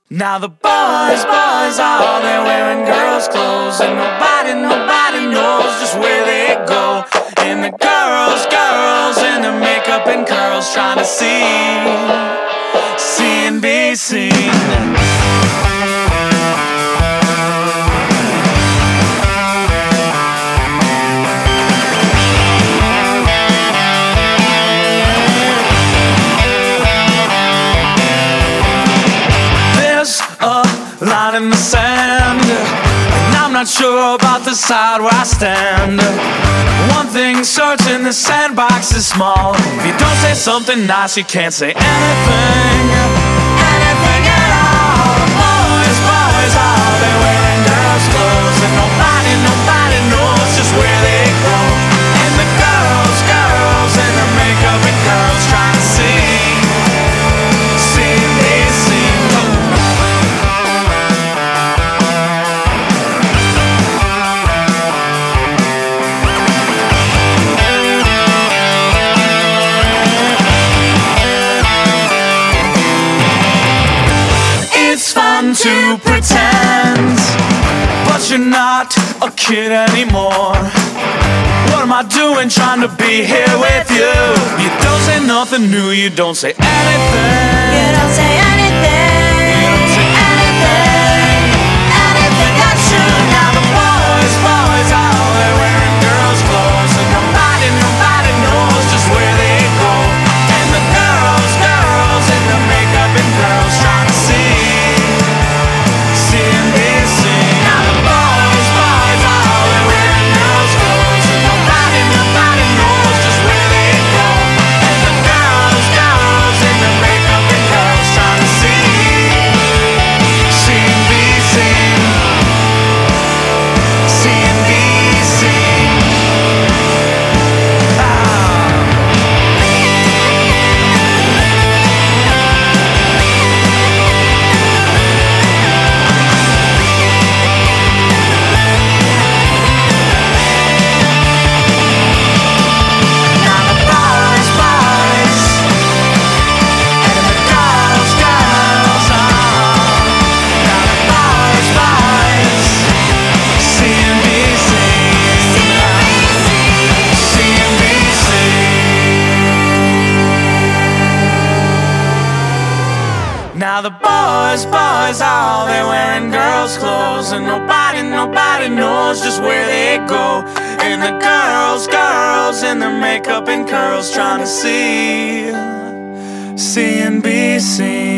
Now the boys are there wearing girls' clothes, and nobody knows just where they go. And the girls in their makeup and curls, trying to see and be seen. Line in the sand, and I'm not sure about the side where I stand. One thing certain, the sandbox is small. If you don't say something nice, you can't say anything at all. Boys are there wearing girls' clothes, and nobody knows just where they go. And the girls in their makeup and curls, trying to see and be seen. To pretend, but you're not a kid anymore. What am I doing trying to be here with you? You don't say nothing new, you don't say anything. You don't say anything. You don't say anything. Anything that's true. Now the boys are there wearing girls' clothes, and nobody knows just where they go. And the girls in their makeup and curls, trying to see and be seen. Now the boys are there wearing girls' clothes, and nobody knows just where they go. And the girls in their makeup and curls, trying to see and be seen. See and be seen. Now the boys are there wearing girls' clothes, and nobody knows just where they go. And the girls in their makeup and curls, trying to see and be seen.